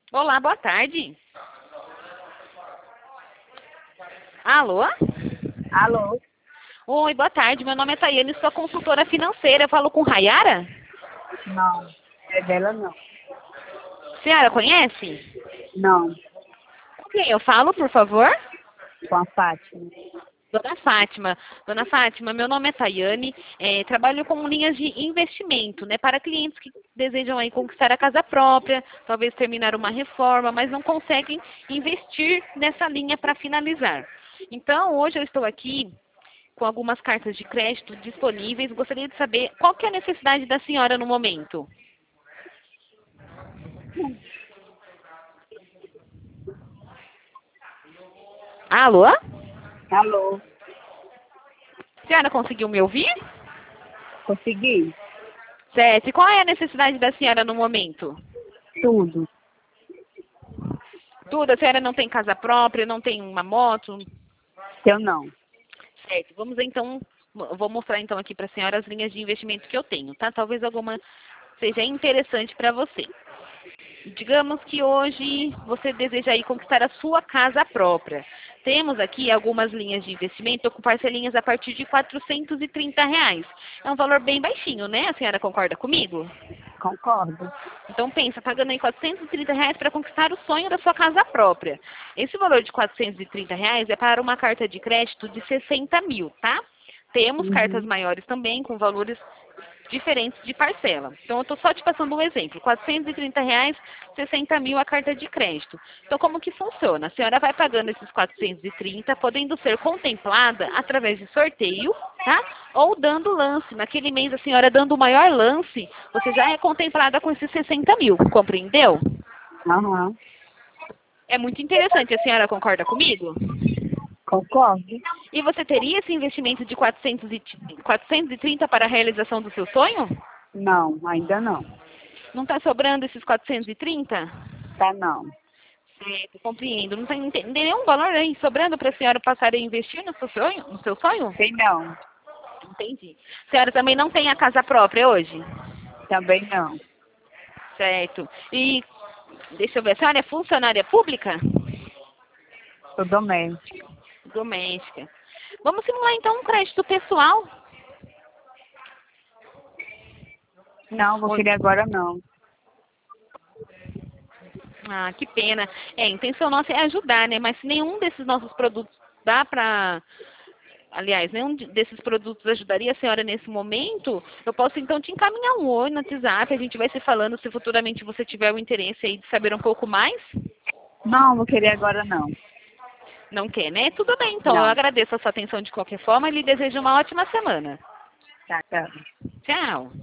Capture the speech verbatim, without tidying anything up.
Olá, boa tarde. Alô? Alô? Oi, boa tarde. Meu nome é Tayane, sou consultora financeira. Eu falo com Rayara? Não, é dela não. A senhora conhece? Não, Com quem eu falo, por favor? com a Fátima. Dona Fátima. Dona Fátima, meu nome é Tayane, é, trabalho com linhas de investimento, né, para clientes que desejam aí conquistar a casa própria, talvez terminar uma reforma, mas não conseguem investir nessa linha para finalizar. Então, hoje eu estou aqui com algumas cartas de crédito disponíveis. Gostaria de saber qual que é a necessidade da senhora no momento. Alô? A Alô? senhora conseguiu me ouvir? Consegui? Certo. E qual é a necessidade da senhora no momento? Tudo. Tudo. A senhora não tem casa própria, não tem uma moto? Eu não. Certo. Vamos então, eu vou mostrar então aqui para a senhora as linhas de investimento que eu tenho, tá? Talvez alguma seja interessante para você. Digamos que hoje você deseja aí conquistar a sua casa própria. Temos aqui algumas linhas de investimento com parcelinhas a partir de quatrocentos e trinta reais. É um valor bem baixinho, né? A senhora concorda comigo? Concordo. Então pensa, pagando aí quatrocentos e trinta reais para conquistar o sonho da sua casa própria. Esse valor de quatrocentos e trinta reais é para uma carta de crédito de sessenta mil, tá? Temos cartas Uhum. maiores também com valores diferentes de parcela. Então, eu estou só te passando um exemplo. quatrocentos e trinta reais, sessenta mil a carta de crédito. Então, como que funciona? A senhora vai pagando esses quatrocentos e trinta, podendo ser contemplada através de sorteio, tá? Ou dando lance. Naquele mês, a senhora dando o maior lance, você já é contemplada com esses sessenta mil. Compreendeu? Aham. É muito interessante. A senhora concorda comigo? Concordo. E você teria esse investimento de quatrocentos e quatrocentos e trinta para a realização do seu sonho? Não, ainda não. Não está sobrando esses quatrocentos e trinta? Tá não. Certo, compreendo. Não tem, não tem nenhum valor aí sobrando para a senhora passar a investir no seu sonho? No seu sonho? Tem não. Entendi. A senhora também não tem a casa própria hoje? Também não. Certo. E, deixa eu ver, a senhora é funcionária pública? Sou doméstica. Doméstica. Vamos simular então um crédito pessoal? Não, vou Oi. querer agora não. Ah, que pena. É, a intenção nossa é ajudar, né? Mas se nenhum desses nossos produtos dá para... Aliás, nenhum de- desses produtos ajudaria a senhora nesse momento, eu posso então te encaminhar um oi no WhatsApp, a gente vai se falando se futuramente você tiver o interesse aí de saber um pouco mais. Não, vou querer agora não. Não quer, né? Tudo bem, então. Eu Não. agradeço a sua atenção de qualquer forma e lhe desejo uma ótima semana. Tá, tá. Tchau.